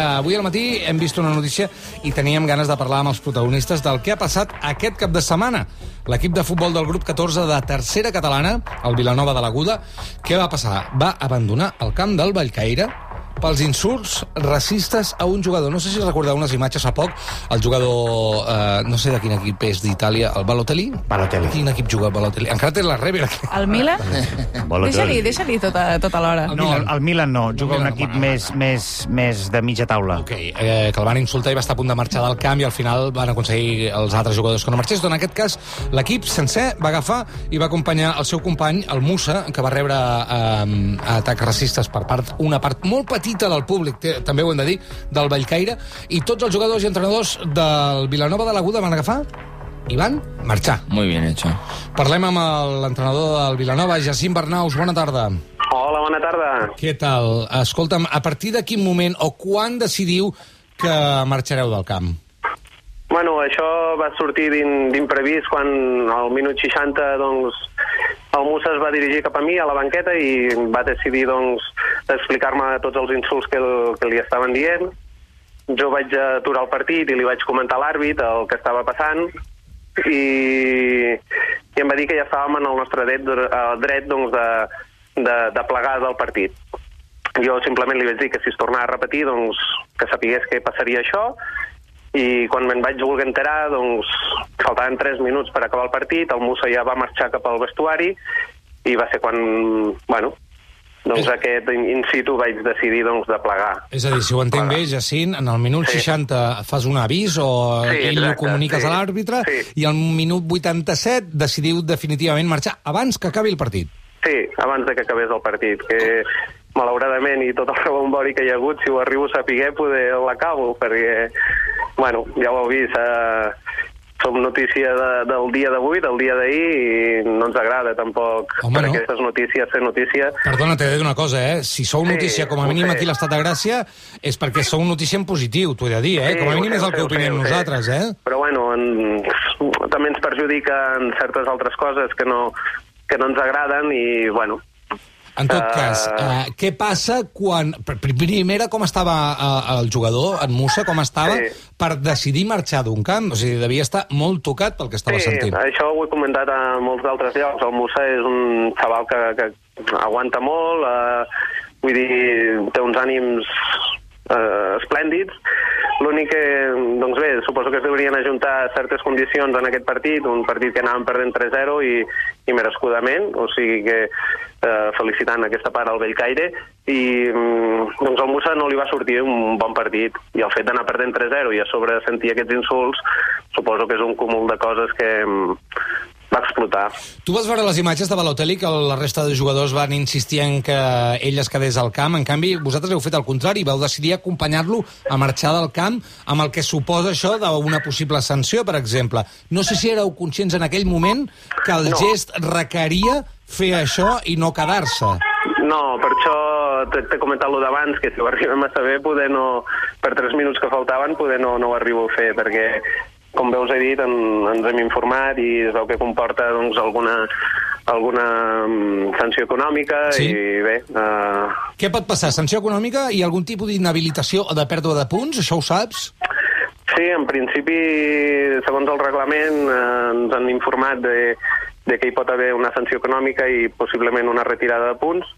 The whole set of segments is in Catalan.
avui al matí hem vist una notícia i teníem ganes de parlar amb els protagonistes del que ha passat aquest cap de setmana. L'equip de futbol del grup 14 de tercera catalana, el Vilanova de l'Aguda, què va passar? Va abandonar el camp del Bellcaire pels insults racistes a un jugador. No sé si recordeu unes imatges fa poc, el jugador, no sé de quin equip és d'Itàlia, el Balotelli? Balotelli. Quin equip juga el Balotelli? Encara té la rèvera. El Milan? Deixa-li tota l'hora. No, el Milan no, juga un equip més de mitja taula. Ok, que el van insultar i va estar a punt de marxar del camp i al final van aconseguir els altres jugadors que no marxés. En aquest cas, l'equip sencer va agafar i va acompanyar el seu company, el Musa, que va rebre atacs racistes per una part molt petita del públic, també ho hem de dir, del Bellcaire, i tots els jugadors i entrenadors del Vilanova de l'Aguda van agafar i van marxar. Muy bien hecho. Parlem amb l'entrenador del Vilanova, Jacint Barnaus. Bona tarda. Hola, bona tarda. Què tal? Escolta'm, a partir de quin moment o quan decidiu que marxareu del camp? Bueno, això va sortir d'imprevist quan al minut 60, doncs, el Musa es va dirigir cap a mi, a la banqueta, i va decidir, doncs, explicar-me tots els insults que li estaven dient. Jo vaig aturar el partit i li vaig comentar a l'àrbit el que estava passant i em va dir que ja estàvem en el nostre dret doncs, de plegar del partit. Jo simplement li vaig dir que si es tornava a repetir, doncs, que sapigués que passaria això, i quan me'n vaig voler enterar, doncs, faltaven 3 minuts per acabar el partit, el Musa ja va marxar cap al vestuari i va ser quan, bueno, doncs aquest in situ vaig decidir, doncs, de plegar. És a dir, si ho entenc bé, Jacint, en el minut 60 fas un avís o ell ho comuniques a l'àrbitre i al minut 87 decidiu definitivament marxar abans que acabi el partit. Sí, abans de que acabés el partit, que malauradament i tot el rebombori que hi ha hagut, si ho arribo a saber, poder l'acabo, perquè, bueno, ja ho heu vist, som notícia del dia d'avui, del dia d'ahir, i no ens agrada tampoc per aquestes notícies ser notícia. Perdona, t'he de dir una cosa, Si sou notícia, com a mínim aquí a l'Estat de Gràcia, és perquè sou notícia en positiu, t'ho he de dir, Com a mínim és el que opinem nosaltres, Però bueno, també ens perjudica en certes altres coses que no ens agraden i, bueno... En tot cas, què passa quan... Primera, com estava el jugador, en Musa, com estava per decidir marxar d'un camp? O sigui, devia estar molt tocat pel que estava sentint. Sí, això ho he comentat a molts d'altres llocs. El Musa és un xaval que aguanta molt, vull dir, té uns ànims esplèndids. L'únic que, doncs bé, suposo que es deurien ajuntar certes condicions en aquest partit, un partit que anàvem perdent 3-0 i merescudament, o sigui que felicitant aquesta part al Bellcaire, i doncs al Musa no li va sortir un bon partit, i el fet d'anar perdent 3-0 i a sobre sentir aquests insults, suposo que és un cúmul de coses que va explotar. Tu vas veure les imatges de Balotelli que la resta de jugadors van insistir en que ell es quedés al camp. En canvi, vosaltres heu fet el contrari, vau decidir acompanyar-lo a marxar del camp amb el que suposa això d'una possible sanció, per exemple. No sé si éreu conscients en aquell moment que el gest requeria fer això i no quedar-se. No, per això t'he comentat-lo d'abans, que si ho arribem a saber, poder no, per 3 minuts que faltaven, poder no ho arribo a fer, perquè com bé us he dit, ens hem informat i es veu que comporta, doncs, alguna sanció econòmica i bé... Què pot passar? Sanció econòmica i algun tipus d'inhabilitació o de pèrdua de punts? Això ho saps? Sí, en principi, segons el reglament, ens han informat de que hi pot haver una sanció econòmica i possiblement una retirada de punts,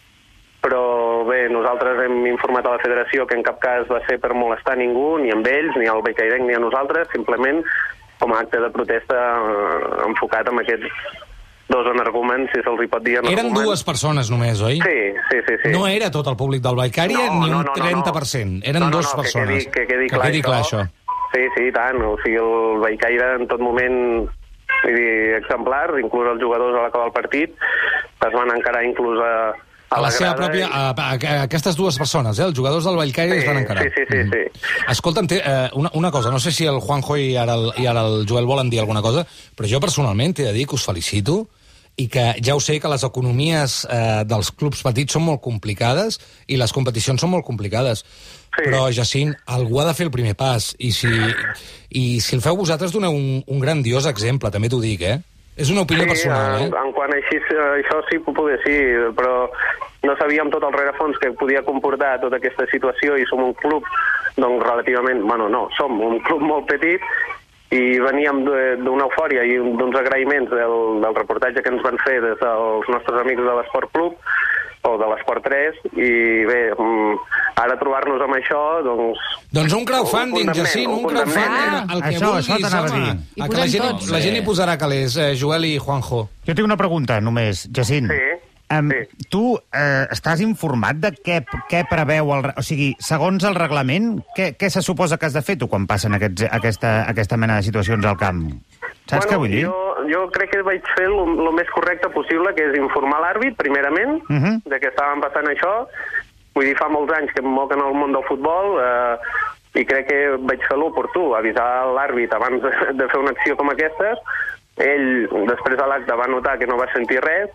però bé, nosaltres hem informat a la federació que en cap cas va ser per molestar ningú, ni amb ells, ni al Bellcairenc, ni a nosaltres, simplement com a acte de protesta enfocat en aquests dos energúmens, si se'ls hi pot dir energúmens. Eren 2 persones només, oi? Sí. No era tot el públic del Bellcaire, ni un 30%. Eren 2 persones. Que quedi clar això. Sí, i tant. O sigui, el Bellcaire en tot moment, vull dir, exemplar, inclús els jugadors a l'acabar el partit es van encarar inclús a la seva pròpia... Aquestes 2 persones, els jugadors del Bellcaire es van encarar. Sí. Escolta'm, una cosa, no sé si el Juanjo i ara el Joel volen dir alguna cosa, però jo personalment t'he de dir que us felicito i que ja ho sé que les economies dels clubs petits són molt complicades i les competicions són molt complicades. Però, Jacint, algú ha de fer el primer pas i si el feu vosaltres doneu un grandiós exemple, també t'ho dic, És una opinió personal, en quant a això sí, poder sí, però no sabíem tot el rerefons que podia comportar tota aquesta situació i som un club doncs relativament... Bueno, no, som un club molt petit i veníem d'una eufòria i d'uns agraïments del reportatge que ens van fer des dels nostres amics de l'Esport Club o de l'Esport 3, i bé, ara trobar-nos amb això, doncs... Doncs un crowdfunding, Jacint, un crowdfunding, el que vulguis, home. La gent hi posarà calés, Joel i Juanjo. Jo tinc una pregunta, només, Jacint. Sí. Tu estàs informat de què preveu... O sigui, segons el reglament, què se suposa que has de fer tu quan passen aquesta mena de situacions al camp? Saps què vull dir? Jo crec que vaig fer el més correcte possible, que és informar l'àrbit, primerament, de que estàvem passant això. Vull dir, fa molts anys que em moc en el món del futbol i crec que vaig fer l'oportú, avisar l'àrbit abans de fer una acció com aquesta. Ell, després de l'acte, va notar que no va sentir res.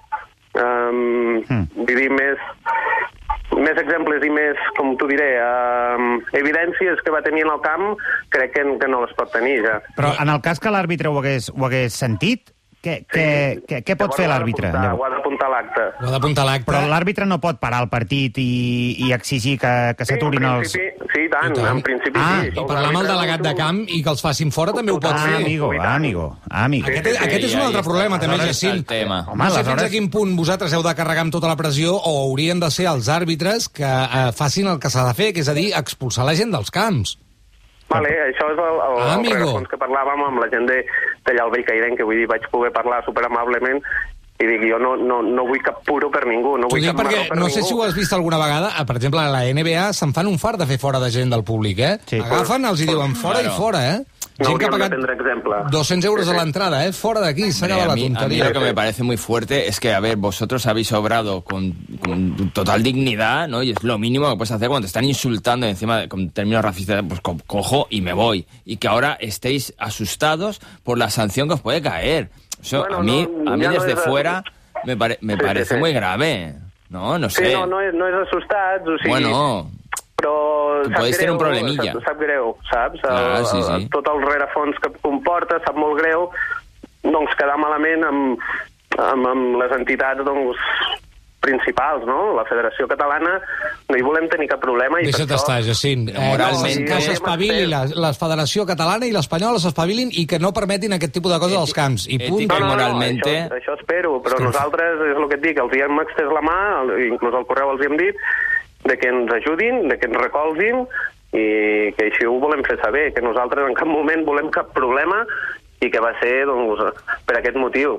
Vull dir, més exemples i més, com t'ho diré, evidències que va tenir en el camp, crec que no les pot tenir ja. Però en el cas que l'àrbitre ho hagués sentit, què pot fer l'àrbitre? Ho ha d'apuntar l'acte. Ho ha d'apuntar l'acte. Però l'àrbitre no pot parar el partit i exigir que s'aturin els... Sí, tant, en principi sí. I parlar amb el delegat de camp i que els facin fora també ho pot fer. Amigo. Aquest és un altre problema, també, Jacint. No sé fins a quin punt vosaltres heu de carregar amb tota la pressió o haurien de ser els àrbitres que facin el que s'ha de fer, que és a dir, expulsar la gent dels camps. Vale, això és el rerefons que parlàvem amb la gent d'allà al Bellcairent, que vull dir, vaig poder parlar superamablement i dic, jo no vull cap puro per ningú, no vull cap marró per ningú. No sé si ho has vist alguna vegada, per exemple, a la NBA se'n fan un fart de fer fora de gent del públic, eh? Sí. Agafen, els hi diuen fora i fora, eh? No hauríem de prendre exemple. 200 euros a la entrada, ¿eh? Fuera de aquí, se acaba la tontería. A mí lo que me parece muy fuerte es que, a ver, vosotros habéis obrado con total dignidad, ¿no? Y es lo mínimo que puedes hacer cuando te están insultando encima con términos racistas, pues cojo y me voy. Y que ahora estéis asustados por la sanción que os puede caer. Eso, bueno, a mí desde fuera me parece muy grave. No sé. Sí, no és assustats, o sigui... Bueno... Però podeu tenir un problemilla. Sap greu, saps? Sí. Tot el rerefons que comporta, sap molt greu, doncs quedar malament amb les entitats principals, no? La Federació Catalana no hi volem tenir cap problema. Deixa't estar, Jacint. Que s'espavili la Federació Catalana i l'Espanyola s'espavilin i que no permetin aquest tipus de coses als camps. I punt. Moralmente... Això espero, però nosaltres, és el que et dic, els hi hem extès la mà, inclús al correu els hi hem dit, de que ens ajudin, de que ens recolzin i que així ho volem fer saber, que nosaltres en cap moment volem cap problema i que va ser per aquest motiu.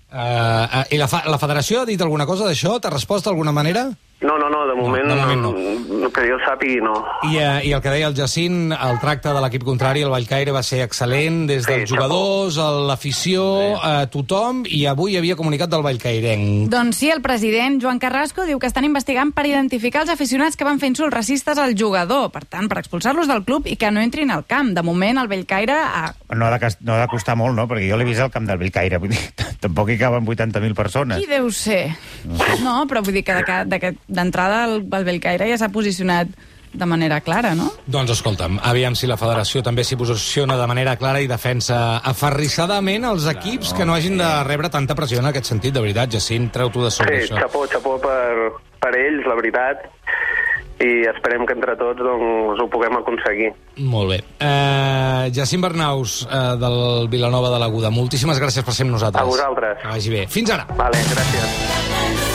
I la federació ha dit alguna cosa d'això? T'ha respost d'alguna manera? No, de moment no. Que jo sàpigui, no. I el que deia el Jacint, el tracte de l'equip contrari, el Vallcaire, va ser excel·lent, des dels jugadors, l'afició, tothom, i avui hi havia comunicat del Vallcairenc. Doncs sí, el president Joan Carrasco diu que estan investigant per identificar els aficionats que van fer insults racistes al jugador, per tant, per expulsar-los del club i que no entrin al camp. De moment, el Vallcaire... No ha de costar molt, no? Perquè jo l'he vist al camp del Vallcaire, vull dir, tampoc hi caben 80.000 persones. Qui deu ser? No, però vull dir que d'entrada el Vallcaire ja s'ha posicionat de manera clara, no? Doncs escolta'm, aviam si la federació també s'hi posiciona de manera clara i defensa aferrissadament els equips que no hagin de rebre tanta pressió en aquest sentit, de veritat, Jacint, treu-t'ho de sobre això. Sí, xapó per ells, la veritat, i esperem que entre tots ho puguem aconseguir. Molt bé. Jacint Bernaus, del Vilanova de l'Aguda, moltíssimes gràcies per ser amb nosaltres. A vosaltres. Que vagi bé. Fins ara. Vale, gràcies.